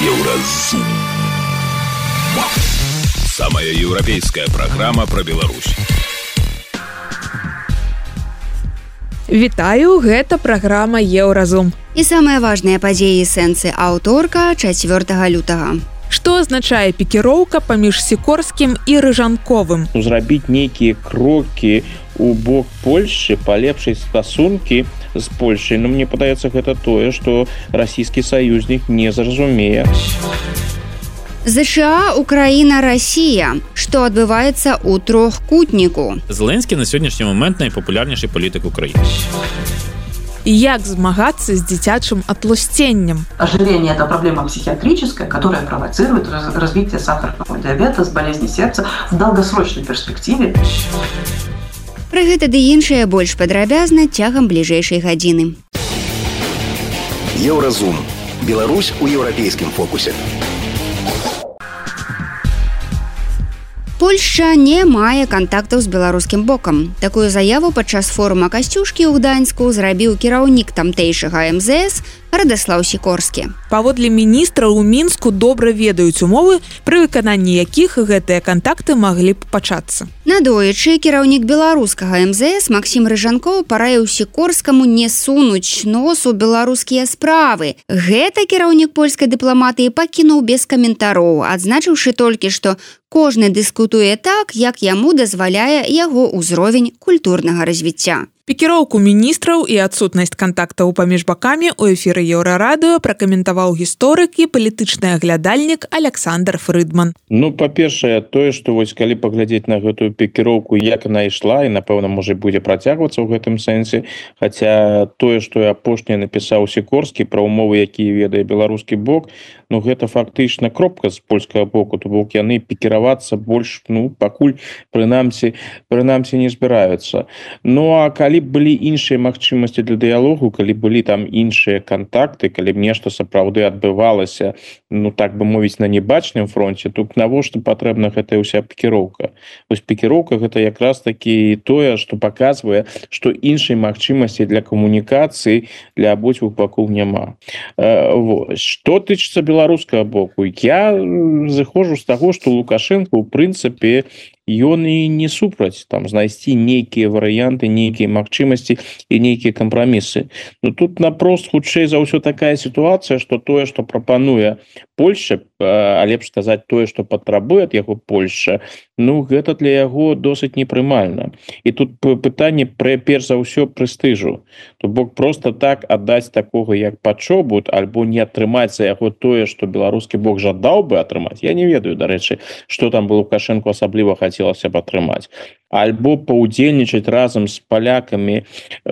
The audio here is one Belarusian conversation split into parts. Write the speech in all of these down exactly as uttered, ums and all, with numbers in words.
Еўразум. Самая еўрапейская программа про Беларусь. Вітаю, гэта праграма Еўразум. І самыя важныя падзеі сэнсы аўторка чацвёртага лютага. Што азначае пікіроўка паміж Сікорскім і Рыжанковым? Зрабіць нейкія крокі у бок Польшчы, палепшыць стасункі з Польшай. Ну, мне падаецца, гэта тое, што расійскі саюзнік не зразумее. ЗША, Украіна, Расія. Што адбываецца ў трохкутніку? Зеленський на сьогоднішній момент найпопулярніший політик України. Як змагацца з дзіцячым атлусценнем? Ожирение – это проблема психиатрическая, которая провоцирует развитие сахарного диабета, болезни сердца в долгосрочной перспективе. Пра гэта ды іншае больш падрабязна цягам бліжэйшай гадзіны. Еўразум. Беларусь у еўрапейскім фокусе. Польшча не мае кантактаў з беларускім бокам. Такую заяву падчас форума Касцюшкі ў Гданьску зрабіў кіраўнік тамтэйшага эм зэ эс Радаслаў Сікорскі. Паводле міністра ў Мінску добра ведаюць умовы, пры выкананні якіх гэтыя кантакты маглі б пачацца. Надоечы кіраўнік беларускага эм зэ эс Максім Рыжанкоў параіў Сікорскаму не сунуць нос у беларускія справы. Гэта кіраўнік польскай дыпламатыі пакінуў без каментароў, адзначыўшы толькі, што кожны дыскутуе так, як яму дазваляе яго ўзровень культурнага развіцця. Пікіроўку міністраў і адсутнасць кантактаў паміж бакамі ў эфіры Еўрарадыё пракаментаваў гісторык і палітычны аглядальнік Александр Фрыдман. Ну, па-першае, тое, што вось калі паглядзець на гэтую пікіроўку, як яна ішла, і, напэўна, можа, будзе працягвацца ў гэтым сэнсе, хаця тое, што апошняе напісаў Сікорскі пра умовы, якія ведае беларускі бок, ну, гэта фактычна кропка з польскага боку, то бок яны пікіравацца больш, ну, пакуль, прынамсі, прынамсі не збіраюцца. Ну, а калі б былі іншыя магчымасці для дыялогу, калі былі там іншыя кантакты, калі б нешта сапраўды адбывалася, ну, так бы мовіць, на небачным фронте, то навошта патрэбна гэтая ўся пікіроўка? Вось пікіроўка гэта якраз такі тое, што паказвае, што іншай магчымасці для камунікацыі для абодвух бакоў няма. Э, вось. Што тычыцца беларускага боку? Я зыходжу з таго, што Лукашенко, у прынцыпе, ён і не супраць там знайсці нейкія варыянты, нейкія магчымасці і нейкія кампрамісы. Ну, тут напрост хутчэй за ўсё такая сітуацыя, што тое, што прапануе Польшча, а лепш сказаць тое, што патрабуе ад яго Польшча, ну, гэта для яго досыць непрымальна. І тут пытанне пра перш за ўсё прэстыжу. То бок проста так аддаць такога як пачобут, альбо не атрымаць за яго тое, што беларускі бок жадаў бы атрымаць. Я не ведаю, дарэчы, што там бы Лукашенко асабліва хацелася б атрымаць. Альбо паўдзельнічаць разам з палякамі э,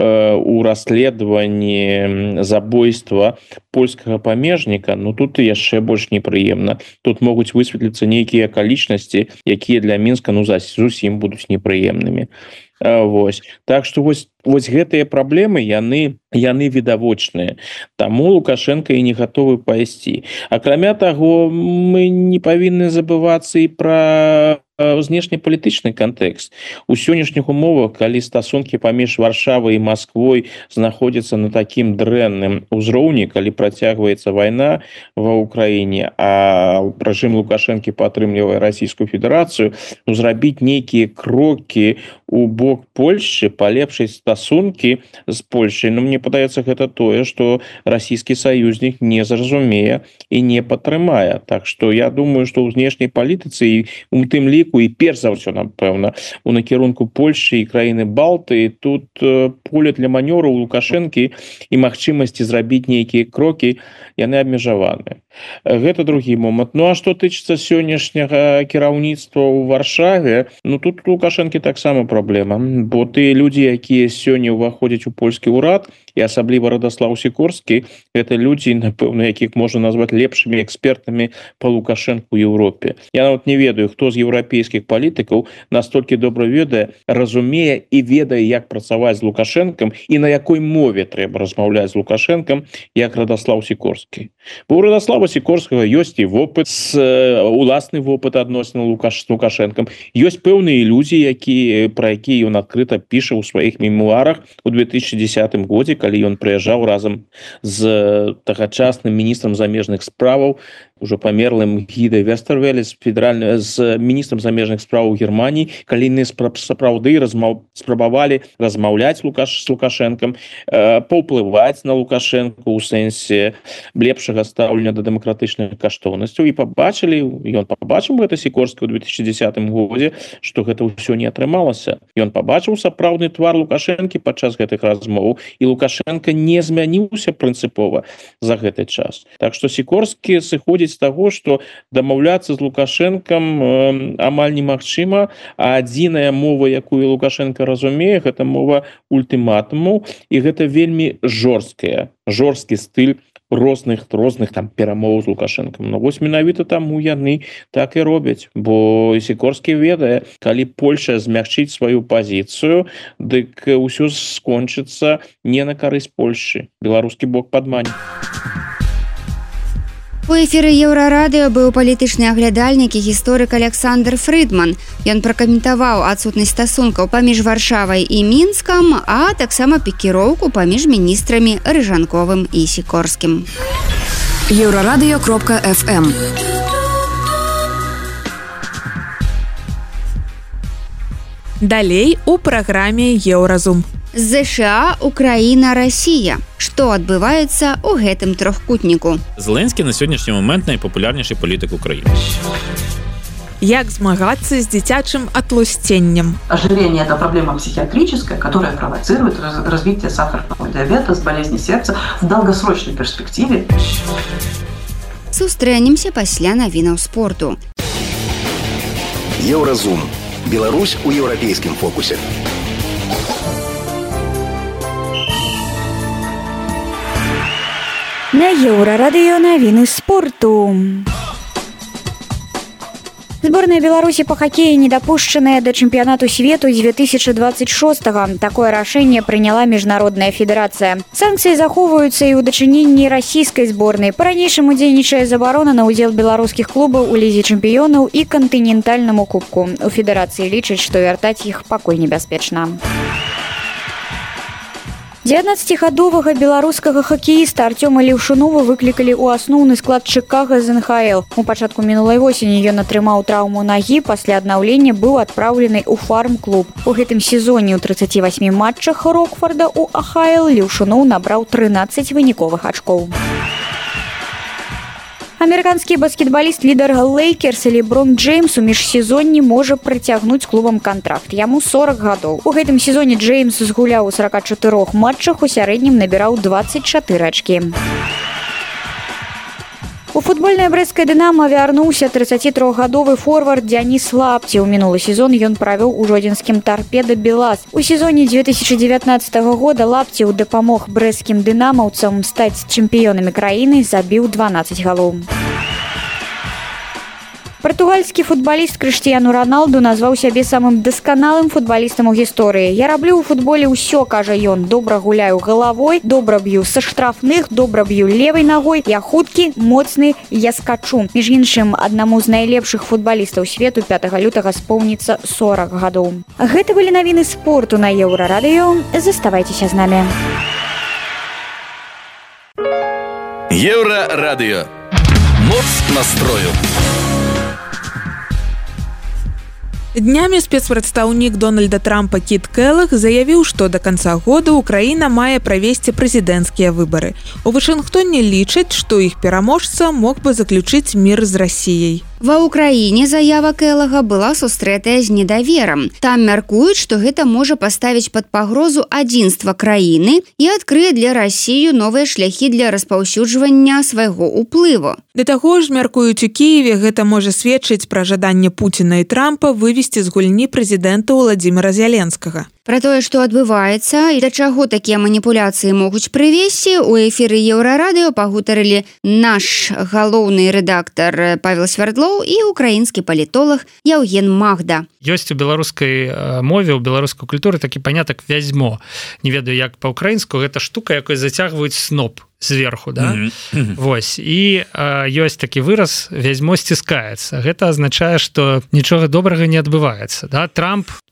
у расследаванні забойства польскага памежніка, ну тут і яшчэ больш непрыемна. Тут могуць высветліцца нейкія акалічнасці, якія для Мінска ну зусім будуць непрыемнымі. Э, вось. Так што вось, вось гэтыя праблемы, яны, яны відавочныя. Таму Лукашенко і не гатовы пайсці. Акрамя таго, мы не павінны забывацца і пра знешнепалітычны кантэкст. У сённяшніх умовах, калі стасункі паміж Варшавай і Масквой знаходзяцца на такім дрэнным узроўні, калі працягваецца вайна ва ўкраіне, а рэжым Лукашэнкі падтрымлівае Расійскую Федэрацыю, ну, зрабіць нейкія крокі у бок Польшчы, палепшыць стасункі з Польшай, ну, мне падаецца, гэта тое, што расійскі саюзнік не зразумее і не падтрымае. Так што я думаю, што ў знешняй палітыцы і у тым ліку і перш за ўсё, напэўна, у накірунку Польшчы і краіны Балтыі тут э, поле для манёру у Лукашэнкі і магчымасці зрабіць нейкія крокі, яны абмежаваны. Гэта другі момант. Ну, а што тычыцца сённяшняга кіраўніцтва ў Варшаве, ну, тут у Лукашэнкі таксама праблема, бо тыя людзі, якія сёння ўваходзяць у польскі ўрад, і асабліва Радаслаў Сікорскі, гэта людзі, напэўна, якіх можна назваць лепшымі экспертамі па Лукашэнку ў Еўропе. Я нават не ведаю, хто з еўрапейскіх палітыкаў настолькі добра ведае, разумее і ведае, як працаваць з Лукашэнкам і на якой мове трэба размаўляць з Лукашэнкам, як Радаслаў Сікорскі. Бо у Радаслава Сікорскага ёсць і вопыт, уласны вопыт адносін Лукаш... з Лукашэнкам. Ёсць пэўныя ілюзіі, які, пра якія ён адкрыта піша ў сваіх мемуарах у две тысячи дзесятым годзе, калі ён прыязджаў разам з тагачасным міністрам замежных справаў, уже памерлым Гідай Вестервелес, федеральны з міністрам замежных справаў Германії, калі яны сапраўды размаў, спрабавалі размаўляць Лукаш, з Лукашэнкам, э, паўплываць на Лукашэнку ў сэнсе лепшага стаўлення да дэмакратычных каштоўнасцяў, і пабачылі, ён пабачыў гэта Сікорскі ў две тысячи дзесятым годзе, што гэта ўсё не атрымалася. Ён пабачыў сапраўдны твар Лукашэнкі падчас гэтых размоў, і Лукашенко не змяніўся прынцыпова за гэты час. Так што Сікорскі сыходзіць з таго, што дамаўляцца з Лукашэнкам э, амаль немагчыма, а адзіная мова, якую Лукашенко разумее, гэта мова ультыматуму, і гэта вельмі жорсткая, жорсткі стыль розных розных там перамоў з Лукашэнкам. Ну вось менавіта таму яны так і робяць, бо Сікорскі ведае, калі Польша змягчыць сваю пазіцыю, дык ўсё скончыцца не на карысць Польшы. Беларускі бок падмане. У эфіры Еўрарадыё быў палітычны аглядальнік і гісторык Александр Фрыдман. Ён пракаментаваў адсутнасць стасункаў паміж Варшавай і Мінскам, а таксама пікіроўку паміж міністрамі Рыжанковым і Сікорскім. еўрарадыё кропка эф эм. Далей у праграме Еўразум. ЗША, Украіна, Расія. Што адбываецца ў гэтым трохкутніку? Зеленський на сьогоднішній момент найпопулярніший політик України. Як змагацца з дзіцячым атлусценнем? Ожирение – это проблема психиатрическая, которая провоцирует развитие сахарного диабета с болезнью сердца в долгосрочной перспективе. Сустрэнемся пасля навінаў спорту. Еўразум. Беларусь у еўрапейскім фокусе. На Еўрарадыё навіны спорту. Зборная Беларусі па хакеі недапушчаная да чэмпіянату свету две тысячи двадцать шостага. Такое рашэнне прыняла міжнародная федэрацыя. Санкцыі захоўваюцца і ў дачыненні расійскай зборнай. Па-ранейшаму дзейнічае забарона на ўдзел беларускіх клубаў у лізе чэмпіёнаў і кантынентальнаму кубку. У федэрацыі лічаць, што вяртаць іх пакуль небяспечна. дзевятнаццацігадовага беларускага хакеіста Артёма Леўшунова выклікалі ў асноўны склад Чыкага з эн ха эл. У пачатку мінулай восені ён атрымаў траўму нагі, пасля аднаўлення быў адпраўлены ў фарм-клуб. У гэтым сезоне ў трыццаці васьмі матчах Рокфорда ў а ха эл Леўшунов набраў трынаццаць выніковых ачкоў. Амерыканскі баскетбаліст лідар Лейкерс Леброн Джеймс у міжсезонні можа прыцягнуць клубам кантракт. Яму сорок гадоў. У гэтым сезоне Джеймс згуляў у сорока чатырох матчах, у сярэднім набіраў дваццаць чатыры ачкі. У футбольная брэсцкая «Дынамо» вярнуўся трыццацітрохгадовы форвард Дзяніс Лапці. У мінулы сезон ён правёў у жодзінскім «Торпедо Белаз». У сезоне две тысячи девятнадцатага года Лапціў дапамог брэсцкім дынамаўцам стаць чэмпіёнамі краіны, забіў дванаццаць галоў. Партугальскі футбаліст Крыштіяну Роналду назваў сябе самым дасканалым футбалістам у гісторыі. «Я раблю ў футболе ўсё», кажа ён. «Добра гуляю галавой, добра б'ю са штрафных, добра б'ю левай ногой, я хуткі, моцны, я скачу». Між іншым, аднаму з найлепшых футбалістаў свету пятага лютага споўніцца сорок гадоў. Гэта былі навіны спорту на Еўрарадыё. Заставайцеся з намі. Еўрарадыё. Моц настрою. Днямі спецпрадстаўнік Дональда Трампа Кіт Келлах заявіў, што да канца года Украіна мае правесці прэзідэнцкія выбары. У Вашынгтоне лічаць, што іх пераможца мог бы заключыць мір з Расіяй. Ва ўкраіне заява Келлага была сустрэтая з недаверам. Там мяркуюць, што гэта можа паставіць пад пагрозу адзінства краіны і адкрые для Расію новыя шляхі для распаўсюджвання свайго ўплыву. Да таго ж, мяркуюць у Кіеве, гэта можа сведчыць пра жаданне Пуціна і Трампа вывесці з гульні прэзідэнта Владзіміра Зяленскага. Пра тое, што адбываецца і да чаго такія маніпуляцыі могуць прывесці, у эфіры Еўрарадыё пагутарылі наш галоўны рэдактар Павел Свярдлоў і украінскі палітолог Яўген Магда. Ёсць у беларускай мове, у беларускай культуры такі панятак вязьмо. Не ведаю, як па-ўкраінску, гэта штука, якой зацягваюць сноп зверху, да? Mm-hmm. Вось. І э, ёсць такі выраз «вязьмо сціскаецца». Гэта азначае, што нічога добрага не адбываецца. Да? Трамп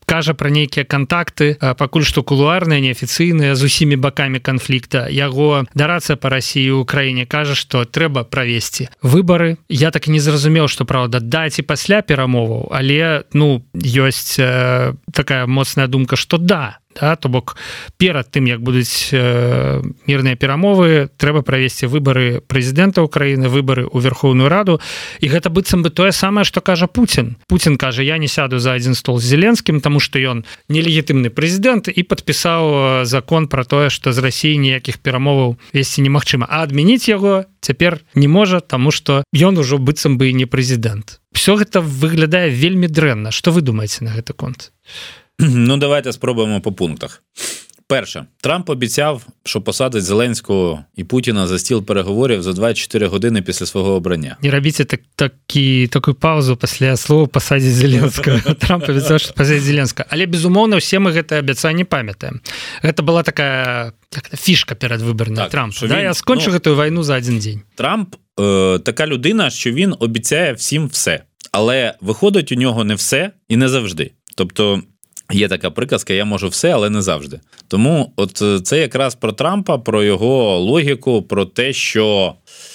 кажа пра нейкія кантакты, пакуль што кулуарныя, неафіцыйныя, з усімі бакамі канфлікта. Яго дарацыя па Расіі ў Украіне кажа, што трэба правесці выбары. Я так і не зразумеў, што, праўда, даць і пасля перамоваў, але, ну, ёсць э, такая моцная думка, што да, да, то бок перад тым, як будуць э, мірныя перамовы, трэба правесці выбары прэзідэнта Украіны, выбары ў Верхоўную Раду, і гэта быццам бы тое самае, што кажа Пуцін. Пуцін кажа, я не сяду за адзін стол з Зеленскім, таму што ён нелегітымны прэзідэнт і падпісаў закон пра тое, што з Расіі ніякіх перамоваў весці немагчыма. А адмяніць яго цяпер не можа, таму што ён ужо быццам бы і не прэзідэнт. Всё гэта выглядае вельмі дрэнна. Што вы думаеце на гэты конт? Ну, давайте спробуємо по пунктах. Перше, Трамп обіцяв, що посадить Зеленського і Путіна за стіл переговорів за двадцять чотири години після свого обрання. Не робіть так, такі, таку паузу після слова «посадить Зеленського». Трамп обіцяв, що посадить Зеленського. Але, безумовно, всі ми це обіцяння пам'ятаємо. Це була така фішка передвиборна Трампа. Да? Він, Я скончу ну, цю війну за один день. Трамп е, така людина, що він обіцяє всім все. Але виходить у нього не все і не завжди. Тобто, є така приказка, я можу все, але не завжди. Тому от це якраз про Трампа, про його логіку, про те, що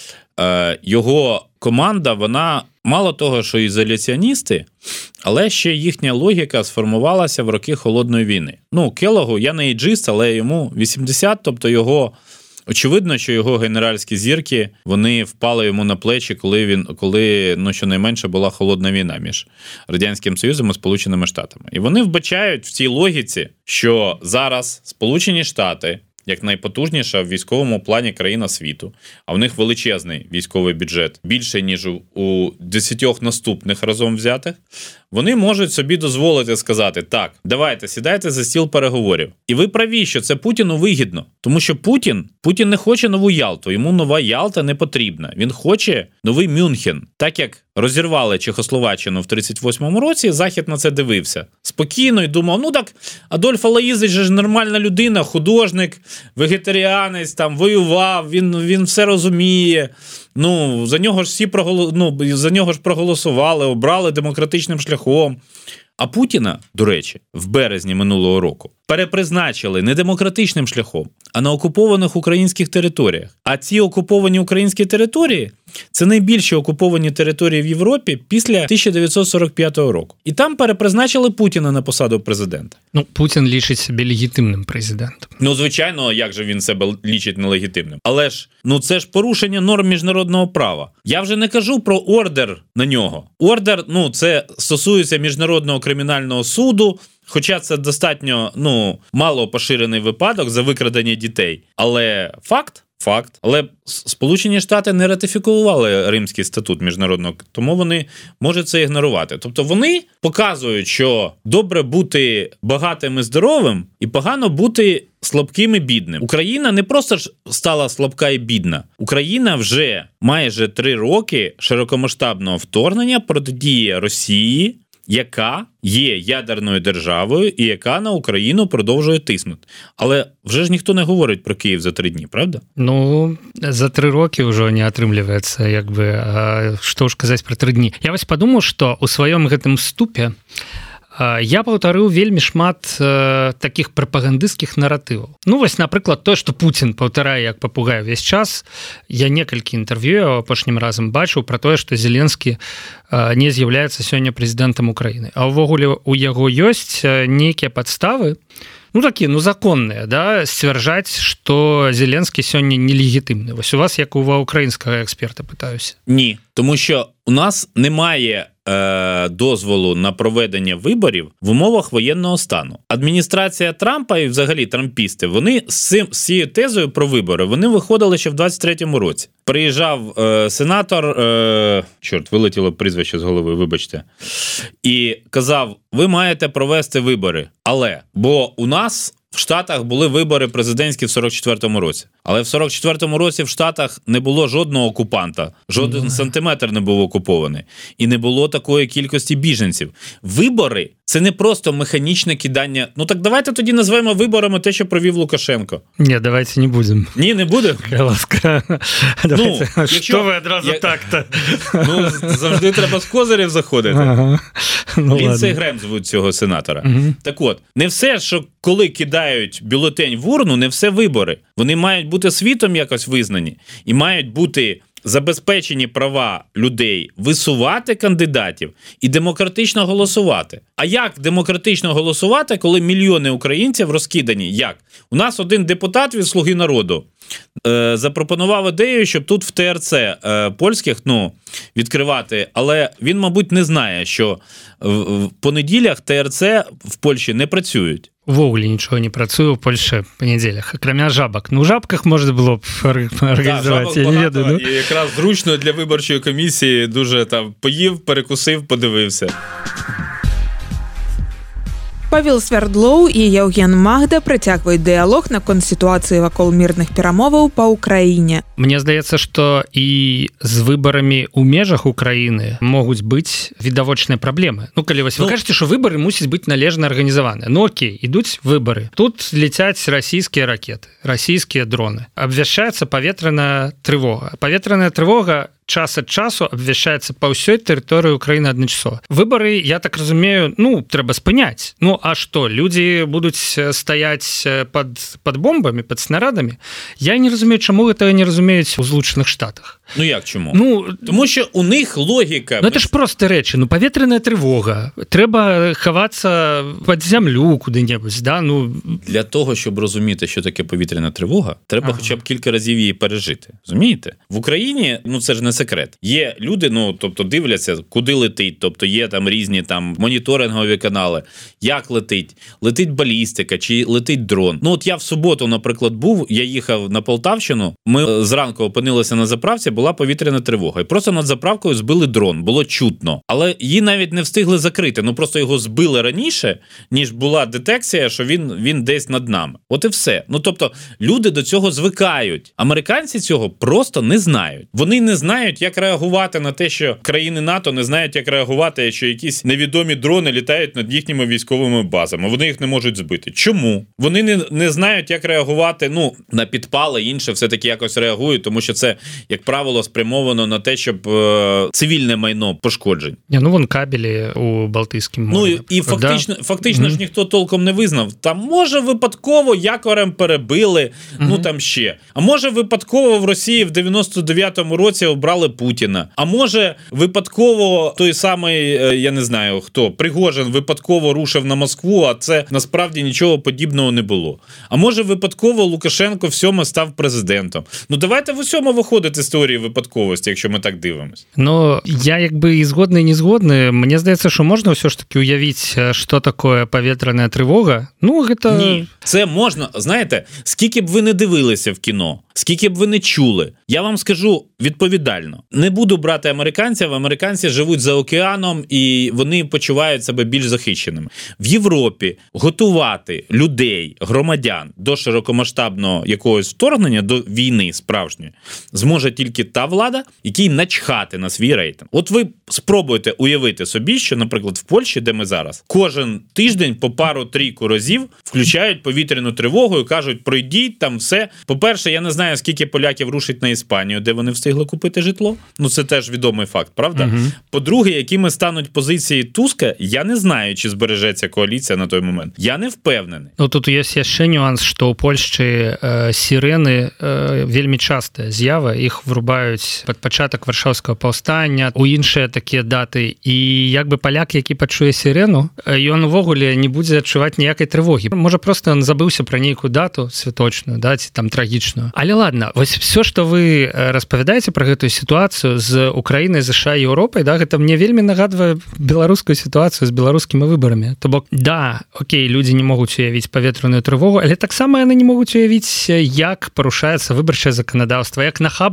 е, його команда, вона мало того, що ізоляціоністи, але ще їхня логіка сформувалася в роки Холодної війни. Ну, Келлогу, я не ейджист, але йому вісімдесят, тобто його... Очевидно, що його генеральські зірки, вони впали йому на плечі, коли, він, коли ну, щонайменше була холодна війна між Радянським Союзом і Сполученими Штатами. І вони вбачають в цій логіці, що зараз Сполучені Штати, як найпотужніша в військовому плані країна світу, а в них величезний військовий бюджет, більше, ніж у десятьох наступних разом взятих, вони можуть собі дозволити сказати, так, давайте, сідайте за стіл переговорів. І ви праві, що це Путіну вигідно. Тому що Путін, Путін не хоче нову Ялту, йому нова Ялта не потрібна. Він хоче новий Мюнхен. Так як розірвали Чехословаччину в тридцять восьмому році, Захід на це дивився спокійно і думав, ну так, Адольф Алоїзович же ж нормальна людина, художник, вегетаріанець, там, воював, він, він все розуміє. Ну, за нього ж всі проголо... ну, за нього ж проголосували, обрали демократичним шляхом. А Путіна, до речі, в березні минулого року перепризначили не демократичним шляхом, а на окупованих українських територіях. А ці окуповані українські території – це найбільші окуповані території в Європі після тисяча дев'ятсот сорок п'ятого року. І там перепризначили Путіна на посаду президента. Ну, Путін лічить себе легітимним президентом. Ну, звичайно, як же він себе лічить нелегітимним. Але ж, ну це ж порушення норм міжнародного права. Я вже не кажу про ордер на нього. Ордер, ну, це стосується Міжнародного кримінального суду, хоча це достатньо, ну, мало поширений випадок за викрадення дітей. Але факт, факт. Але Сполучені Штати не ратифікували Римський статут міжнародного, тому вони можуть це ігнорувати. Тобто вони показують, що добре бути багатим і здоровим, і погано бути слабким і бідним. Україна не просто ж стала слабка і бідна. Україна вже майже три роки широкомасштабного вторгнення протидіє Росії, яка є ядерною державою і яка на Україну продовжує тиснути. Але вже ж ніхто не говорить про Київ за три дні, правда? Ну, за три роки вже не атрымліваецца, як бы, а што ж казаць пра тры дні. Я вось падумаў, што ў сваём гэтым ступе я паўтарыў вельмі шмат э, такіх прапагандысцкіх наратываў. Ну, вось, напрыклад, тое, што Пуцін паўтарае як папугай увесь час. Я некалькі інтэрв'ю апошнім разам бачыў пра тое, што Зеленскі э, не з'яўляецца сёння прэзідэнтам Украіны. А ўвогуле у яго ёсць нейкія падставы, ну, такія, ну, законныя, да, сцвярджаць, што Зеленскі сёння нелегітымны. Вось у вас, як у украінскага эксперта, пытаюся. Ні, тому що у нас немає е, дозволу на проведення виборів в умовах воєнного стану. Адміністрація Трампа і взагалі трампісти, вони з, цим, з цією тезою про вибори, вони виходили ще в двадцять третьому році. Приїжджав е, сенатор, е, чорт, вилетіло прізвище з голови, вибачте, і казав, ви маєте провести вибори. Але, бо у нас в Штатах були вибори президентські в сорок четвертому році. Але в сорок четвертому році в Штатах не було жодного окупанта, жоден mm. сантиметр не був окупований. І не було такої кількості біженців. Вибори – це не просто механічне кидання. Ну так давайте тоді назвемо виборами те, що провів Лукашенко. Ні, давайте не будемо. Ні, не будемо? Ну, що ви одразу я... так-то? Ну, завжди треба з козирів заходити. Ага. Ну, Ліндсей Грем звуть цього сенатора. Угу. Так от, не все, що коли кидають бюлетень в урну, не все вибори. Вони мають бути світом якось визнані і мають бути забезпечені права людей висувати кандидатів і демократично голосувати. А як демократично голосувати, коли мільйони українців розкидані? Як? У нас один депутат від «Слуги народу» е, запропонував ідею, щоб тут в ТРЦ е, польських, ну, відкривати, але він, мабуть, не знає, що в, в понеділях ТРЦ в Польщі не працюють. Ввогуле нічого не працює в Польщі по неділях, окрім жабок. Ну, в жабках можна було б організувати, да, я не веду. Ну? І якраз зручно для виборчої комісії дуже там поїв, перекусив, подивився. Павел Свердлоў і Яўген Магда працягваюць дыялог наконт сітуацыі вакол мірных перамоваў па Ўкраіне. Мне здаецца, што і з выбарамі ў межах Украіны могуць быць відавочныя праблемы. Ну, калі вось вы ну, кажаце, што выбары мусяць быць належна арганізаваны. Ну, окей, ідуць выбары. Тут ляцяць расійскія ракеты, расійскія дроны. Абвяшчаецца паветраная трывога. Паветраная трывога час ад часу абвяшчаецца па ўсёй тэрыторыі Украіны адначасова. Выбары, я так разумею, ну, трэба спыняць. Ну, а што, людзі будуць стаяць пад, пад бомбамі, пад снарадамі? Я не разумею, чаму гэтага не разумеюць у Злучаных Штатах. Ну, як чому? Ну, тому що у них логіка... Ну, це ж просто речі. Ну, паветраная трывога. Трэба хавацца пад зямлю куди-небудь, да? Ну... Для того, щоб розуміти, що таке повітряна тривога, треба ага. хоча б кілька разів її пережити. Розумієте? В Україні, ну, це ж не секрет. Є люди, ну, тобто дивляться, куди летить, тобто є там різні там моніторингові канали, як летить, летить балістика чи летить дрон. Ну, от я в суботу, наприклад, був, я їхав на Полтавщину, ми зранку опинилися на заправці, була повітряна тривога. І просто над заправкою збили дрон, було чутно. Але її навіть не встигли закрити, ну просто його збили раніше, ніж була детекція, що він, він десь над нами. От і все. Ну, тобто, люди до цього звикають. Американці цього просто не знають. Вони не знають, як реагувати на те, що країни НАТО не знають, як реагувати, що якісь невідомі дрони літають над їхніми військовими базами. Вони їх не можуть збити. Чому? Вони не, не знають, як реагувати, ну, на підпали, інше все-таки якось реагують, тому що це, як правило, спрямовано на те, щоб е, цивільне майно пошкоджень. Не, ну, вон кабелі у Балтійському морі. Ну, і фактично, да? фактично mm-hmm. ж ніхто толком не визнав. Там, може, випадково якорем перебили, mm-hmm. ну, там ще. А може, випадково в Росії в дев'яносто дев'ятому році обрали Путіна. А може, випадково той самий, я не знаю хто, Пригожин випадково рушив на Москву, а це насправді нічого подібного не було. А може, випадково Лукашенко в сьому став президентом. Ну, давайте в усьому виходити з теорії випадковості, якщо ми так дивимось. Ну, я якби і згодний, і не згодний. Мені здається, що можна все ж таки уявити, що таке повітряна тривога. Ну, це... Ні, це можна. Знаєте, скільки б ви не дивилися в кіно, скільки б ви не чули, я вам скажу відповідально. Не буду брати американців, американці живуть за океаном і вони почувають себе більш захищеними. В Європі готувати людей, громадян до широкомасштабного якогось вторгнення, до війни справжньої, зможе тільки та влада, якій начхати на свій рейтинг. От ви спробуйте уявити собі, що, наприклад, в Польщі, де ми зараз, кожен тиждень по пару-трійку разів включають повітряну тривогу і кажуть, пройдіть там все. По-перше, я не знаю, скільки поляків рушить на Іспанію, де вони встигли купити житло. Ну, це теж відомий факт, правда? Угу. По-друге, якими стануть позиції Туска, я не знаю, чи збережеться коаліція на той момент. Я не впевнений. Ну, тут є ще нюанс, що у Польщі е, сирени е, вельми часто з'ява, їх врубають під початок Варшавського повстання, у інші такі дати. І якби поляк, який почує сирену, він ввогуле не буде відчувати ніякої тривоги. Може, просто він забився про нейку дату святочну, да, ці там трагічну. Але ладно, ось все, що ви розповідаєте про гэтую сітуацыю з Украінай, США і Еўропай, да, гэта мне вельмі нагадвае беларускую сітуацыю з беларускімі выбарамі. То бок, да, окей, людзі не могуць уявіць паветраную трывогу, але таксама яны не могуць уявіць, як парушаецца выбарчае заканадаўства, як нахабна фальсіфікуецца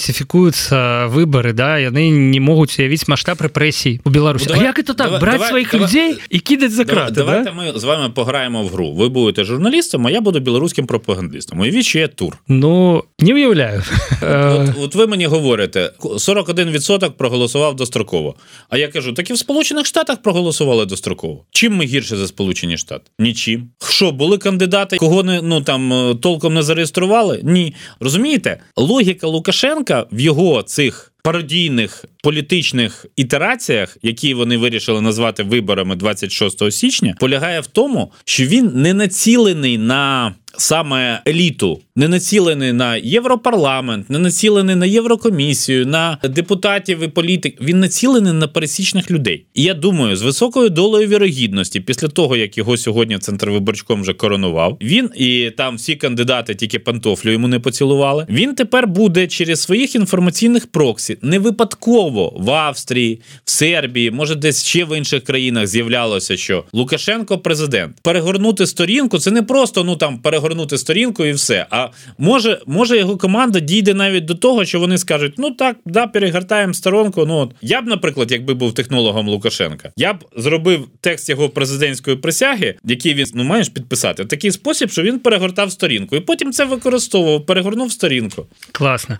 фальсифікуюцца выбары, да, яны не могуць уявіць маштаб рэпрэсій у Беларусі. Ну, а як это так? Давай, браць давай, сваіх давай, людзей і кідаць за краты, да? Давайте ми з вами пограємо в гру. Ви будете журналістом, а я буду білоруським пропагандистом. Уявіть, що є тур. Ну, не уявляю. От, от ви мені говорите, сорок один відсоток проголосував достроково. А я кажу, так і в Сполучених Штатах проголосували достроково. Чим ми гірше за Сполучені Штати? Нічим. Що, були кандидати, кого не, ну, там, толком не зареєстрували? Ні. Розумієте? Логіка Лукашенка в його цих пародійних політичних ітераціях, які вони вирішили назвати виборами двадцять шостого січня, полягає в тому, що він не націлений на саме еліту, не націлений на Європарламент, не націлений на Єврокомісію, на депутатів і політик. Він націлений на пересічних людей. І я думаю, з високою долею вірогідності, після того, як його сьогодні Центрвиборчком вже коронував, він і там всі кандидати тільки пантофлю йому не поцілували, він тепер буде через своїх інформаційних проксі, не випадково в Австрії, в Сербії, може десь ще в інших країнах з'являлося, що Лукашенко президент. Перегорнути сторінку – це не просто, ну там, перегорнути сторінку і все, а може, може його команда дійде навіть до того, що вони скажуть, ну так, да, перегортаємо сторонку. Ну, от. Я б, наприклад, якби був технологом Лукашенка, я б зробив текст його президентської присяги, який він, ну, маєш підписати, в такий спосіб, що він перегортав сторінку. І потім це використовував, перегорнув сторінку. Класно.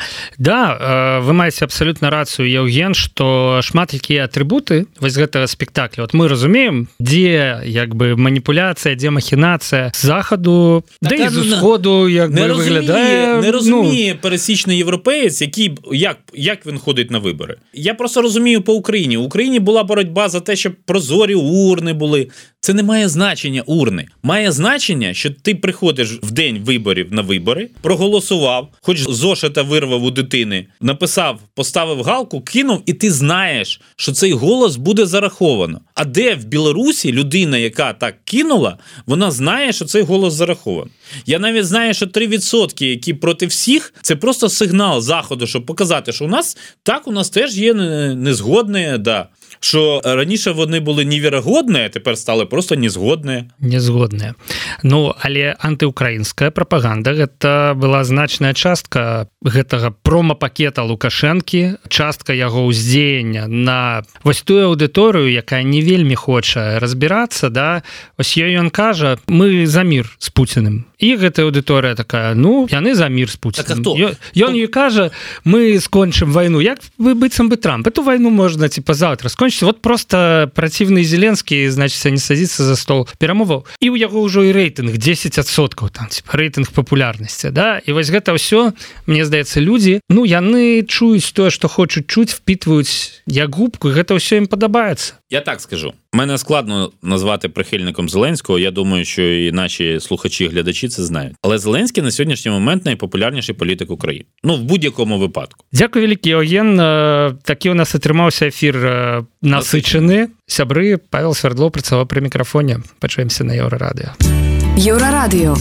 Да, ви маєте абсолютно рацію, Євген, що шмат які атрибуты вось гэтага спектакля. От мы разумеем, дзе як бы маніпуляцыя, дзе махінацыя з заходу, так, да і з усходу як би виглядає. Не розуміє ну... пересічний європеєць, який, як, як він ходить на вибори. Я просто розумію по Україні. В Україні була боротьба за те, щоб прозорі урни були. Це не має значення урни. Має значення, що ти приходиш в день виборів на вибори, проголосував, хоч зошита вирвав у дитини, написав, поставив галку, кинув, і ти знаєш, що цей голос буде зараховано. А де в Білорусі людина, яка так кинула, вона знає, що цей голос зарахований. Я навіть знаю, що три відсотки, які проти всіх, це просто сигнал Заходу, щоб показати, що у нас, так, у нас теж є незгодні, да. Що раніше вони були невірогодні, а тепер стали просто незгодні. Незгодні. Ну, але антиукраїнська пропаганда, гэта была значная частка гэтага промо-пакета Лукашэнкі, частка яго ўздзеяння на вось тую аўдыторыю, якая не вельмі хоча разбірацца, да, ось ёй ён кажа, мы за мір з Пуціным. І гэтая аўдыторыя такая, ну, яны за мір з Пуціным. Так, а хто? Ён ёй кажа, мы скончым вайну. Як вы быццам бы Трамп? Эту вайну можна, типа, завтра скончыць. Вот просто противный Зеленский, значит, не садится за стол перамоваў. І у яго ўжо і рэйтынг десять адсоткаў, там, типа, рэйтынг популярнасці, да? І вось гэта ўсё, мне здаецца, людзі, ну, яны чуюць тое, што хочуць чуць, впітваюць як губку, і гэта ўсё ім падабаецца. Я так скажу. Мене складно назвати прихильником Зеленського, я думаю, що і наші слухачі, глядачі це знають. Але Зеленський на сьогоднішній момент найпопулярніший політик України. Ну, в будь-якому випадку. Дякую велике, Євген. Такий у нас отримався ефір насичений. Сябри, Павел Свердлов працював при мікрофоні. Почуємося на Єврорадіо. Єврорадіо.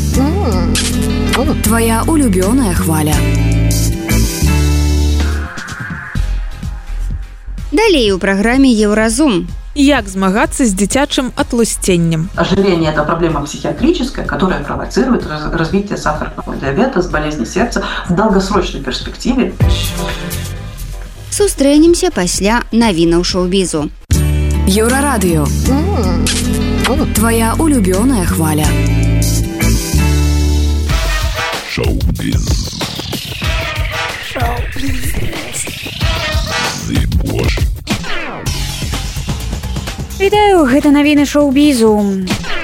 Твоя улюблена хваля. Далей у праграме Еўразум. Як змагацца з дзіцячым атлусценнем? Ожирение – это проблема психиатрическая, которая провоцирует развитие сахарного диабета с болезнью сердца в долгосрочной перспективе. Сустрэнемся пасля навінаў шоу-бізу. Еўрарадыё. Твоя улюблёная хваля. Шоу-біз. Шоу-біз. Зыбош. Вітаю, гэта навіны шоу-бізу.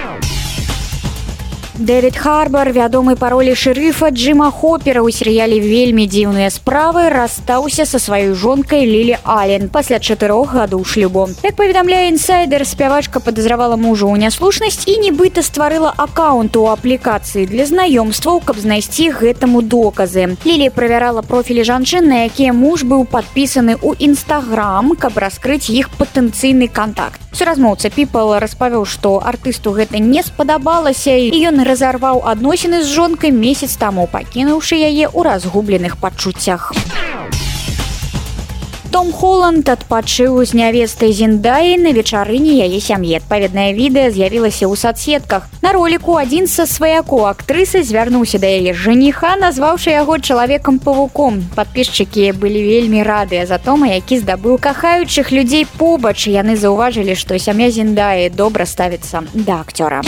Дэвід Харбар, вядомы па ролі шэрыфа Джима Хоппера ў серыяле «Вельмі дзіўныя справы», расстаўся са сваёй жонкай Лілі Ален пасля чатырох гадоў шлюбу. Як паведамляе інсайдер, спявачка падазравала мужа ў няслушнасць і нібыта стварыла акаунт у аплікацыі для знаёмстваў, каб знайсці гэтаму доказы. Лілі правярала профілі жанчын, на якія муж быў падпісаны ў Інстаграм, каб раскрыць іх патэнцыйны кантакт. Суразмоўца People распавёў, што артысту гэта не спадабалася, і ён разарваў адносіны з жонкай месяц таму, пакінуўшы яе ў разгубленых пачуццях. Том Холланд адпачыў з нявестай Зендаі на вечарыне яе сям'і. Адпаведнае відэа з'явілася ў соцсетках. На роліку адзін са сваякоў актрысы звярнуўся да яе жаніха, назваўшы яго чалавекам-павуком. Падпісчыкі былі вельмі радыя за Тома, які здабыў кахаючых людзей побач. Яны заўважылі, што сям'я Зендаі добра ставіцца да акцёра.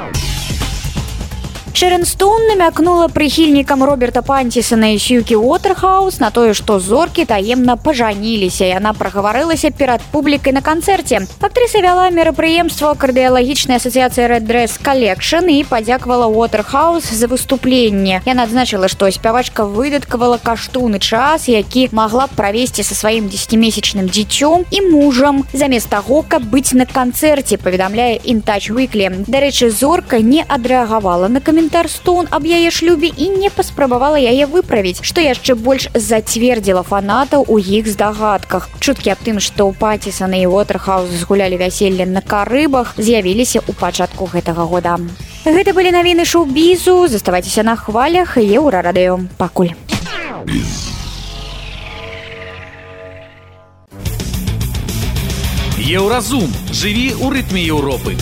Шэрон Стоун намякнула прыхільнікам Роберта Паттісона і Сьюкі Уотэрхаус на тое, што зоркі таемна пажаніліся. Яна прагаварылася перад публікай на канцэрце. Актрыса вяла мерапрыемства кардыялагічнай асацыяцыі Red Dress Collection і падзякавала Уотэрхаус за выступленне. Яна адзначыла, што спявачка выдаткавала каштоўны час, які магла б правесці са сваім дзесяцімесячным дзіцём і мужам, замест таго, каб быць на канцэрце, паведамляе In Touch Weekly. Дарэчы, зорка не адрэагавала на каментар Стоун аб яе шлюбе і не паспрабавала яе выправіць, што яшчэ больш зацвердзіла фанатаў у іх здагадках. Чуткі аб тым, што ў Паттісона і Уотэрхаус згулялі вяселле на Карыбах, з'явіліся ў пачатку гэтага года. Гэта былі навіны шоу-бізу. Заставайцеся на хвалях Еўрарадыё. Пакуль. Еўразум. Жыві ў рытме Еўропы.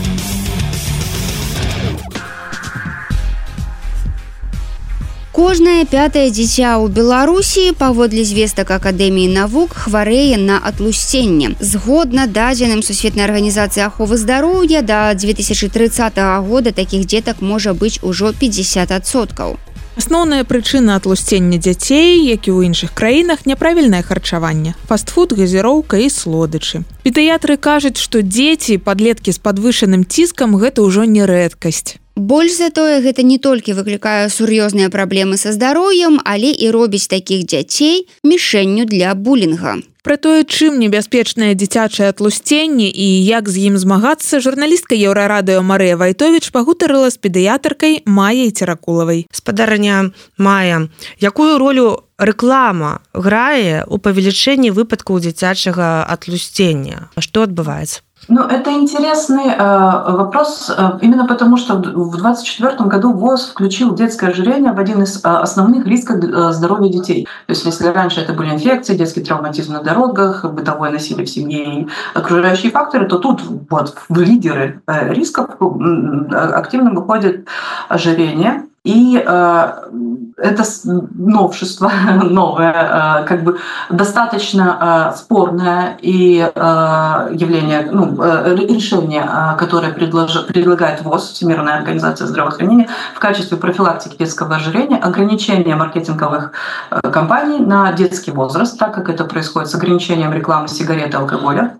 Кожнае пятае дзіця ў Беларусі, паводле звестак Акадэміі навук, хварэе на атлусценне. Згодна дадзеным Сусветнай арганізацыі аховы здароўя, да дзве тысячы трыццатага года такіх дзетак можа быць ужо пятьдесят адсоткаў. Асноўная прычына атлусцення дзяцей, як і ў іншых краінах, няправільнае харчаванне. Фастфуд, газіроўка і слодычы. Педыятры кажуць, што дзеці, падлеткі з падвышаным ціскам гэта ўжо не рэдкасць. Больш за тое, гэта не толькі выклікае сур'ёзныя праблемы са здароўем, але і робіць такіх дзяцей мішэнню для булінга. Пра тое, чым небяспечнае дзіцячае атлусценне і як з ім змагацца, журналістка Еўрарадыё Марыя Вайтовіч пагутарыла з педыятаркай Майяй Церакулавай. Спадарня Майя, якую ролю рэклама грае ў павелічэнні выпадкаў дзіцячага атлусцення? Што адбываецца? Ну, это интересный э, вопрос, э, именно потому, что в двадцать четвёртом году ВОЗ включил детское ожирение в один из э, основных рисков э, здоровья детей. То есть, если раньше это были инфекции, детский травматизм на дорогах, бытовое насилие в семье и окружающие факторы, то тут вот в лидеры э, рисков э, активно выходит ожирение. И э, это новшество, новое, э, как бы достаточно э, спорное и э, явление, ну, э, решение, э, которое предлож, предлагает ВОЗ, Всемирная организация здравоохранения, в качестве профилактики детского ожирения, ограничение маркетинговых э, компаний на детский возраст, так как это происходит с ограничением рекламы сигарет и алкоголя.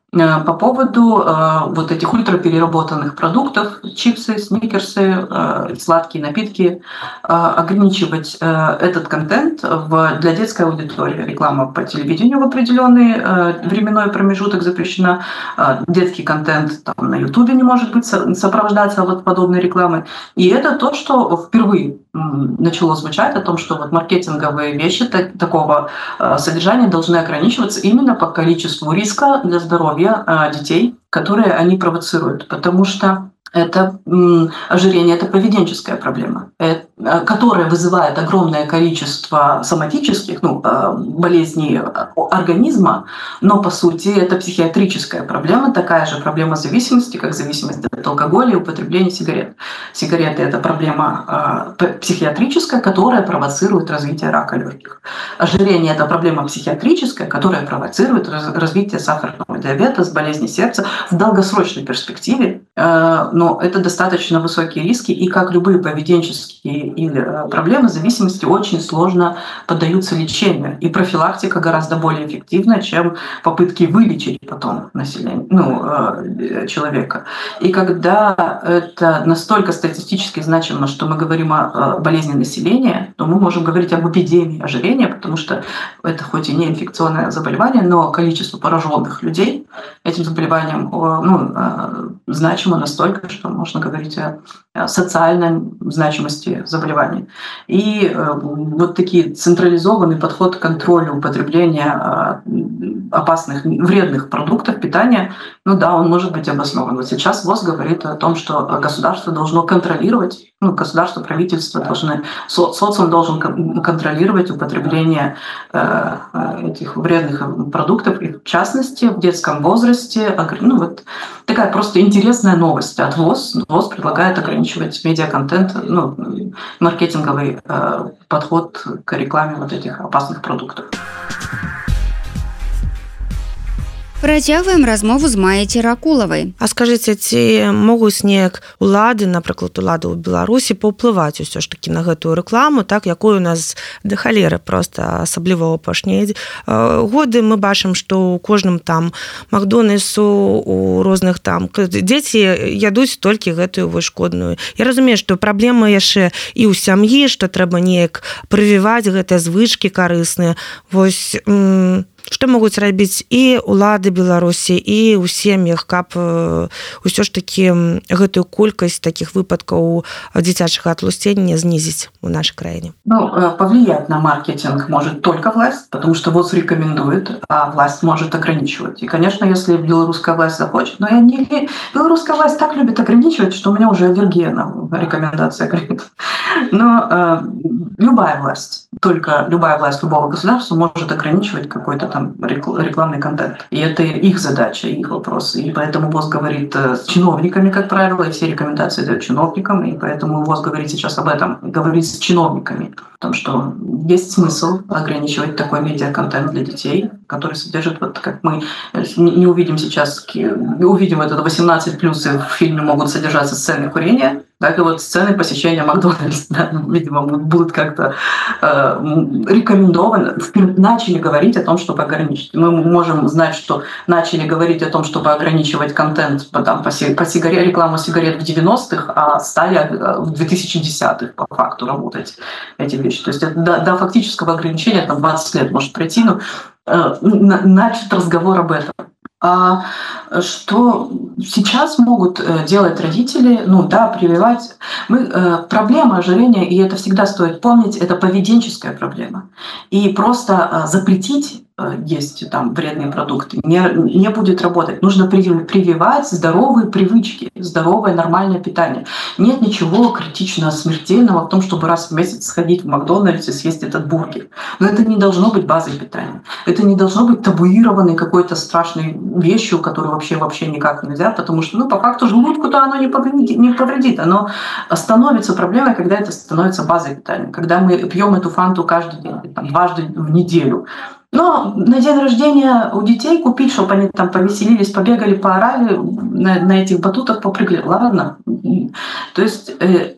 По поводу э, вот этих ультрапереработанных продуктов, чипсы, сникерсы, э, сладкие напитки, э, ограничивать э, этот контент в, для детской аудитории. Реклама по телевидению в определенный э, временной промежуток запрещена. Э, детский контент там, на Ютубе не может быть сопровождаться вот подобной рекламой. И это то, что впервые начало звучать о том, что вот маркетинговые вещи так, такого э, содержания должны ограничиваться именно по количеству риска для здоровья детей, которые они провоцируют, потому что это м, ожирение, это поведенческая проблема, это, которая вызывает огромное количество соматических ну, болезней организма, но по сути это психиатрическая проблема, такая же проблема зависимости, как зависимость от алкоголя и употребления сигарет. Сигареты – это проблема э, психиатрическая, которая провоцирует развитие рака легких. Ожирение – это проблема психиатрическая, которая провоцирует раз, развитие сахарного диабета, болезни сердца в долгосрочной перспективе. Э, но это достаточно высокие риски, и как любые поведенческие или проблемы зависимости очень сложно поддаются лечению. И профилактика гораздо более эффективна, чем попытки вылечить потом население, ну, человека. И когда это настолько статистически значимо, что мы говорим о болезни населения, то мы можем говорить об эпидемии ожирения, потому что это хоть и не инфекционное заболевание, но количество пораженных людей этим заболеванием ну, значимо настолько, что можно говорить о социальной значимости заболевания. И э, вот такие централизованный подход к контролю употребления э, опасных, вредных продуктов питания, ну да, он может быть обоснован. Вот сейчас ВОЗ говорит о том, что государство должно контролировать ну, государство, правительство должны, со, социум должен контролировать употребление э, этих вредных продуктов, и в частности, в детском возрасте. Ну, вот такая просто интересная новость от ВОЗ. ВОЗ предлагает ограничивать медиаконтент, ну, маркетинговый э, подход к рекламе вот этих опасных продуктов. Працягваем размову з Майяй Церакулавай. А скажыце, ці могуць неяк улады, напрыклад, улады ў Беларусі паўплываць усё ж такі на гэтую рэкламу, так, якую у нас да халеры проста, асабліва ў апошнія годы мы бачым, што ў кожным там Макдональдсу, у розных там дзеці ядуць толькі гэтую вось шкодную. Я разумею, што праблема яшчэ і ў сям'і, што трэба неяк прывіваць гэтыя звычкі карысныя. Вось што могуць рабіць і ўлады Беларусі, і ў сем'ях, каб усё ж такі гэтую колькасць такіх выпадкаў дзіцячага атлусцення знизить в нашей краине? Ну, повлиять на маркетинг может только власть, потому что ВОЗ рекомендует, а власть может ограничивать. И, конечно, если белорусская власть захочет, но я не... белорусская власть так любит ограничивать, что у меня уже аллергия на рекомендации. Но э, любая власть, только любая власть любого государства может ограничивать какой-то там рекламный контент. И это их задача, их вопрос. И поэтому ВОЗ говорит с чиновниками, как правило, и все рекомендации дают чиновникам, и поэтому ВОЗ говорит сейчас об этом, говорит с чиновниками, о том, что есть смысл ограничивать такой медиаконтент для детей, который содержит, вот как мы не увидим сейчас, увидим это восемнадцать плюс, и в фильме могут содержаться сцены курения, так и вот сцены посещения Макдональдса, да, видимо, будут как-то э, рекомендованы, начали говорить о том, чтобы ограничить. Мы можем знать, что начали говорить о том, чтобы ограничивать контент там, по, по сигарет, рекламу сигарет в девяностых, а стали в две тысячи десятых по факту работать эти вещи. То есть это, до, до фактического ограничения там двадцать лет может пройти, но э, начат разговор об этом. А что сейчас могут делать родители? Ну да, прививать. Мы, э, проблема ожирения, и это всегда стоит помнить, это поведенческая проблема. И просто э, запретить э, есть там вредные продукты не, не будет работать. Нужно прививать здоровые привычки, здоровое нормальное питание. Нет ничего критично смертельного в том, чтобы раз в месяц сходить в Макдональдс и съесть этот бургер. Но это не должно быть базой питания. Это не должно быть табуированной какой-то страшной вещью, которую вообще вообще никак нельзя, потому что, ну, по факту желудку-то оно не повредит, не повредит. Оно становится проблемой, когда это становится базой питания. Когда мы пьем эту фанту каждый день, там, дважды в неделю. Но на день рождения у детей купить, чтобы они там повеселились, побегали, поорали, на, на этих батутах попрыгали. Ладно. То есть э,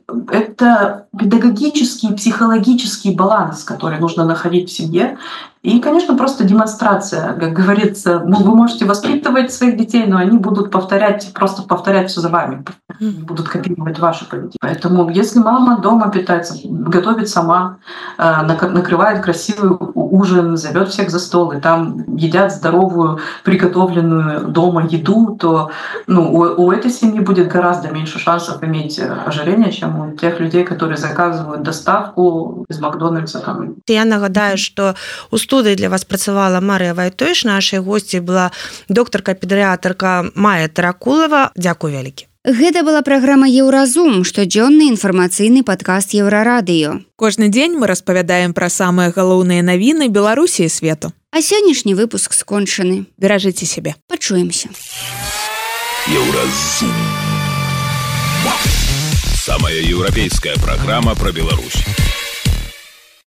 это педагогический, психологический баланс, который нужно находить в семье. И, конечно, просто демонстрация. Как говорится, вы можете воспитывать своих детей, но они будут повторять, просто повторять все за вами, будут копировать ваше поведение. Поэтому если мама дома питается, готовит сама, накрывает красивый ужин, зовет всех за стол, и там едят здоровую, приготовленную дома еду, то ну, у, у этой семьи будет гораздо меньше шансов иметь ожирение, чем у тех людей, которые заказывают доставку из Макдональдса. Там. Я нагадаю, что у студыі для вас працавала Марыя Вайтош, нашай госці была доктарка-педыятарка Майя Церакулава. Дзякуй вялікі. Гэта была праграма «Еўразум», штодзённы інфармацыйны падкаст Еўрарадыё. Кожны дзень мы распавядаем пра самыя галоўныя навіны Беларусі і свету. А сённяшні выпуск скончаны. Беражыце сябе. Пачуемся. Еўразум. Самая еўрапейская программа про Беларусь.